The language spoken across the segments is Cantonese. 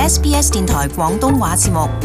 SBS 電台廣東話節目。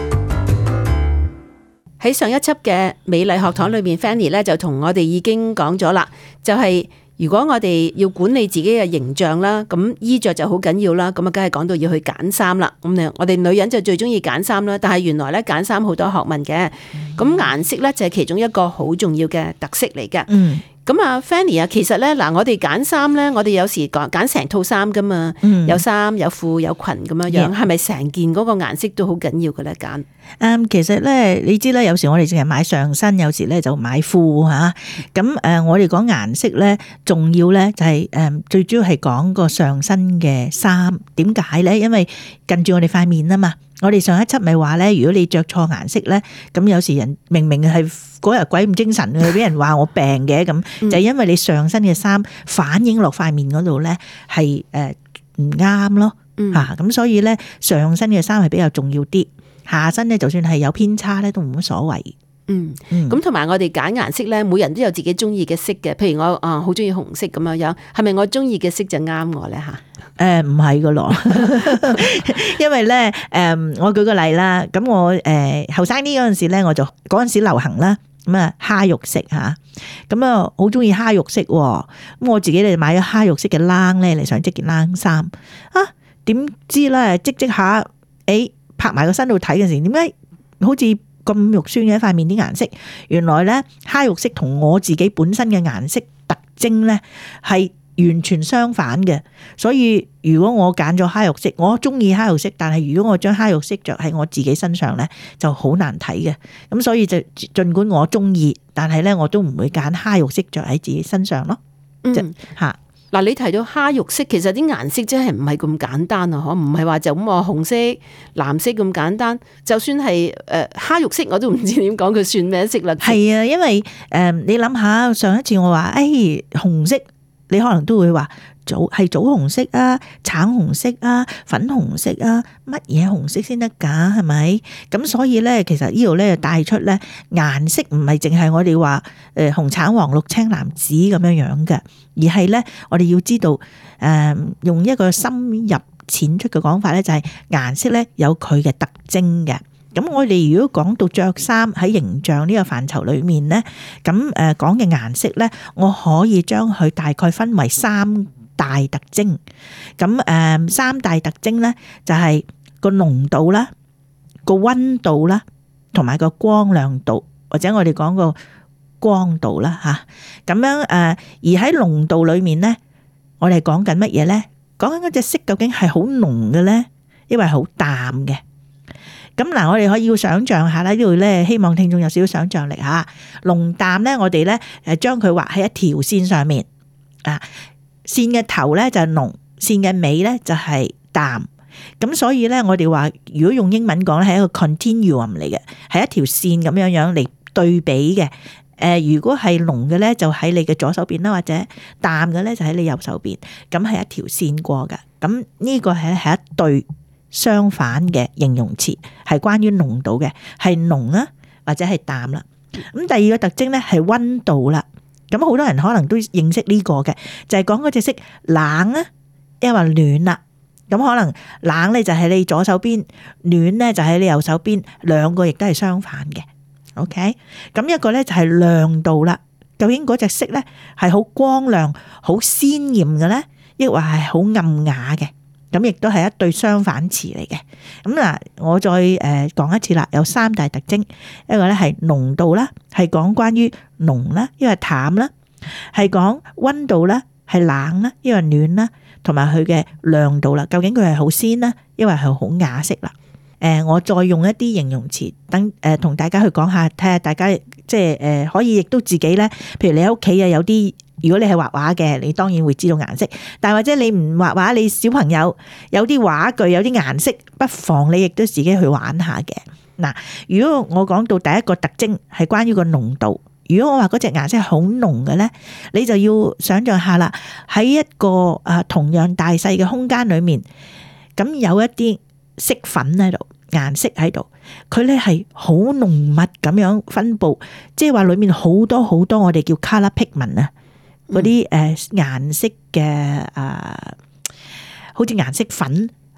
喺上一輯嘅美麗學堂裏面 Fanny 咧就同我哋已經講咗啦，就係如果我哋要管理自己嘅形象啦，咁衣着就好緊要啦，咁啊梗係講到要去揀衫啦。咁我哋女人就最中意揀衫啦，但係原來咧揀衫好多學問嘅，咁顏色咧就係其中一個好重要嘅特色嚟嘅。咁啊 Fanny 啊，其實咧嗱，我哋揀衫咧，我哋有時揀成套衫噶嘛，有衫有褲有裙咁樣樣，係咪成件嗰個顏色都好緊要嘅咧揀？ 其實咧，你知啦，有時我哋淨係買上身，有時咧就買褲吓。咁我哋講顏色咧，重要咧就係最主要係講個上身嘅衫。點解咧？因為近住我哋塊面啊嘛。我哋上一輯咪話咧，如果你着錯顏色咧，咁有時人明明係嗰日鬼唔精神嘅，俾人話我病嘅咁，就係因為你上身嘅衫反映落塊面嗰度咧係唔啱咯吓。咁所以咧上身嘅衫係比較重要啲。下身咧，就算係有偏差咧，都冇乜所謂。 咁同埋我哋揀顏色咧，每人都有自己中意嘅色嘅。譬如我好中意紅色咁樣樣，係咪我中意嘅色就啱我咧吓？唔係噶咯，因為咧我舉個例啦。咁我後生啲嗰陣時咧，我就嗰陣時流行啦，咁啊蝦肉色吓，咁啊好中意蝦肉色。咁我自己咧買咗蝦肉色嘅冷咧嚟想織件冷衫啊，點知咧織下拍埋個身度睇嘅時，點解好似咁肉酸嘅一塊面啲顏色？原來咧蝦肉色同我自己本身嘅顏色特徵咧係完全相反嘅。所以如果我揀咗蝦肉色，我中意蝦肉色，但係如果我將蝦肉色着喺我自己身上咧，就好難睇嘅。咁所以就盡管我中意，但係咧我都唔會揀蝦肉色着喺自己身上咯。吓。嗱，你提到蝦肉色，其實啲顏色真係唔係咁簡單啊！唔係話就咁話紅色、藍色咁簡單。就算係蝦肉色，我都唔知點講佢算咩色啦。 係啊，因為你諗下上一次我話紅色，你可能都會話棗紅色啊、橙紅色啊、粉紅色啊，乜嘢紅色先得噶？係咪？咁所以咧，其實呢度咧帶出咧顏色唔係淨係我哋話紅橙黃綠青藍紫咁樣樣嘅，而係咧我哋要知道用一個深入淺出嘅講法咧，就係顏色咧有佢嘅特徵嘅。咁我哋如果講到着衫喺形象呢個範疇裏面咧，咁講嘅顏色咧，我可以將佢大概分為三大特徵。咁三大特徵咧就係個濃度啦、個溫度啦，同埋個光亮度，或者我哋講個光度啦吓。咁樣而喺濃度裏面咧，我哋講緊乜嘢咧？講緊嗰隻色究竟係好濃嘅咧，抑或係好淡嘅？咁嗱，我哋可以要想象下啦，呢度咧希望聽眾有少少想象力吓。濃淡咧，我哋咧將佢畫喺一條線上面啊，線嘅頭咧就係濃，線嘅尾咧就係淡。咁所以咧，我哋話如果用英文講咧，係一個 continuum 嚟嘅，係一條線咁樣樣嚟對比嘅。如果係濃嘅咧，就喺你嘅左手邊啦，或者淡嘅咧就喺你右手邊。咁係一條線過嘅。咁呢個係一對相反嘅形容詞，係關於濃度嘅，係濃啊或者係淡啦。咁第二個特徵咧係溫度啦。咁好多人可能都認識呢個嘅，就係講嗰隻色冷啊，抑或暖啦。咁可能冷咧就喺你左手邊，暖咧就喺你右手邊，兩個亦都係相反嘅。OK， 咁一個咧就係亮度啦。究竟嗰隻色咧係好光亮、好鮮豔嘅咧，抑或係好暗啞嘅？咁亦都係一對相反詞嚟嘅。咁嗱，我再講一次啦，有三大特徵。一個咧係濃度啦，係講關於濃啦，因為淡啦；係講溫度啦，係冷啦，因為暖啦，同埋佢嘅亮度啦。究竟佢係好鮮啦，因為係好啞色啦。我再用一啲形容詞，等同大家去講下，睇下大家即係可以亦都自己咧。譬如你喺屋企啊，有啲如果你係畫畫嘅，你當然會知道顏色。但或者你唔畫畫，你小朋友有啲畫具有啲顏色，不妨你亦都自己去玩下嘅。嗱，如果我講到第一個特徵係關於個濃度，如果我話嗰隻顏色係好濃嘅咧，你就要想象下啦，喺一個同樣大細嘅空間裏面，咁有一啲色粉喺度，顏色喺度，佢咧係好濃密咁樣分布，即係話裏面好多好多我哋叫 color pigment 啊，嗰啲顏色嘅好似顏色粉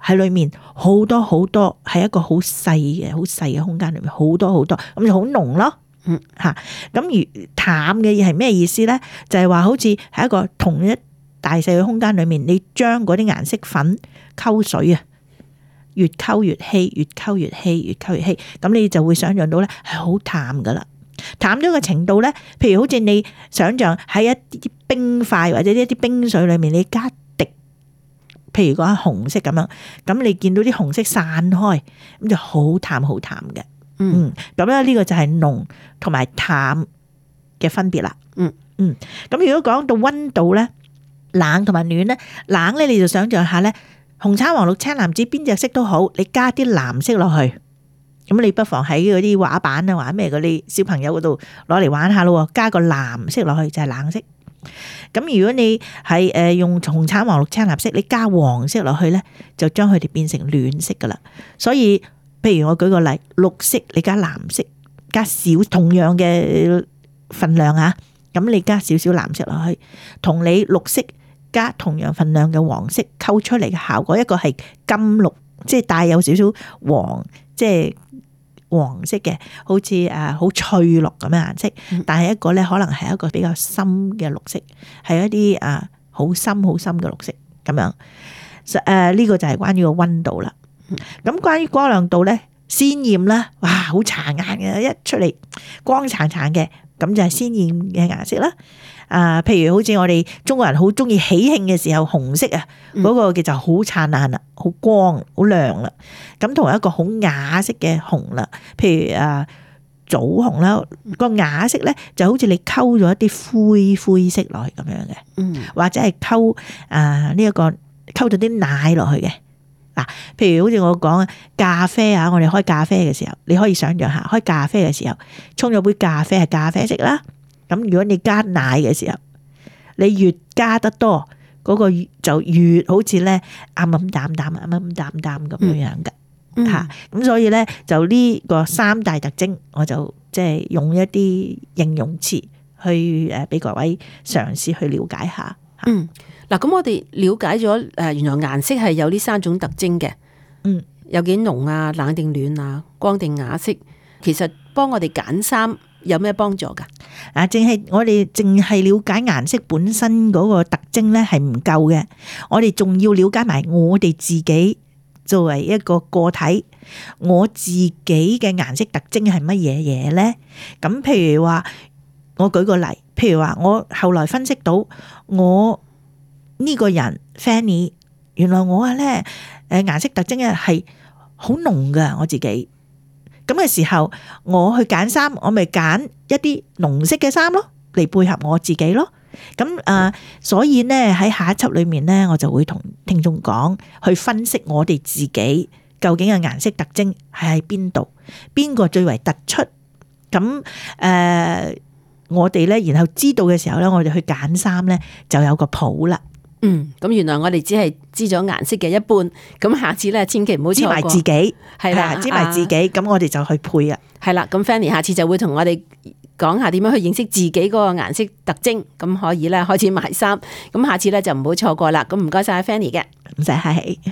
喺裏面好多好多，係一個好細嘅空間裏面好多好多，咁就好濃咯。吓，咁而淡嘅嘢係咩意思咧？就係話好似係一個同一大細嘅空間裏面，你將嗰啲顏色粉溝水啊，越溝越稀，越溝越稀，越溝越稀，咁你就會想象到咧係好淡噶啦。淡咗嘅程度咧，譬如好似你想象喺一啲冰塊或者一啲冰水裏面，你加滴，譬如講紅色咁樣，咁你見到啲紅色散開，咁就好淡好淡嘅。咁咧呢個就係濃同埋淡嘅分別啦。咁如果講到溫度咧，冷同埋暖咧，冷咧你就想象下咧，紅橙黃綠青藍紫邊隻色都好，你加啲藍色落去，咁你不妨喺嗰啲畫板啊，或者咩嗰啲小朋友嗰度攞嚟玩下咯，加個藍色落去就係冷色。咁如果你係用紅橙黃綠青藍色，你加黃色落去咧，就將佢哋變成暖色噶啦。所以譬如我舉個例，綠色你加藍色，加少同樣嘅份量啊，咁你加少少藍色落去，同你綠色加同樣份量嘅黃色溝出嚟嘅效果，一個係金綠，即係帶有少少黃，即係黃色嘅，好似好翠綠咁嘅顏色。但係一個咧可能係一個比較深嘅綠色，係一啲好深好深嘅綠色咁樣。呢個就係關於個溫度啦。咁關於光亮度咧，鮮豔啦，哇，好殘眼嘅，一出嚟光燦燦嘅，咁就係鮮豔嘅顏色啦。譬如好似我哋中國人好中意喜慶嘅時候，紅色啊，嗰個嘅就好燦爛啦，好光好亮啦。咁同一個好啞色嘅紅啦，譬如棗紅啦，個啞色咧就好似你溝咗一啲灰色落去咁樣嘅，或者係溝呢一個溝咗啲奶落去嘅。嗱，譬如好似我講咖啡啊，我哋開咖啡嘅時候，你可以想象下，開咖啡嘅時候，沖咗杯咖啡係咖啡色啦。咁如果你加奶嘅時候，你越加得多，嗰個就越好似咧暗暗淡淡咁樣嘅吓。咁所以咧就呢個三大特徵，我就即係用一啲形容詞去俾各位嘗試去了解下。 嗱，咁我哋了解咗原來顏色係有呢三種特徵嘅，有幾濃啊、冷定暖啊、光定啞色。其實幫我哋揀衫有咩幫助噶？ 我哋淨係了解顏色本身嗰個特徵咧係唔夠嘅，我哋仲要了解埋我哋自己作為一個個體，我自己嘅顏色特徵係乜嘢嘢咧？咁譬如話，我舉個例，譬如話我後來分析到我呢個人 Fanny， 原來我咧顏色特徵咧係好濃噶，我自己咁嘅時候，我去揀衫，我咪揀一啲濃色嘅衫咯，嚟配合我自己咯。咁所以咧喺下一輯裏面咧，我就會同聽眾講，去分析我哋自己究竟嘅顏色特徵係喺邊度，邊個最為突出。咁我哋咧，然後知道嘅時候咧，我哋去揀衫咧就有個譜啦。 咁原來我哋只係知咗顏色嘅一半，咁下次咧千祈唔好知埋自己，係啦，知埋自己，咁我哋就去配啊。 係啦，咁 Fanny 下次就會同我哋講下點樣去認識自己嗰個顏色特徵，咁可以咧開始買衫。咁下次咧就唔好錯過啦。咁唔該晒 Fanny 嘅， 唔使客氣。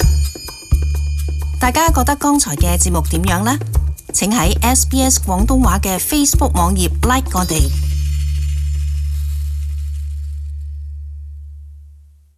大家覺得剛才嘅節目點樣呢？請喺SBS 廣東話嘅 Facebook 網頁 like 我哋。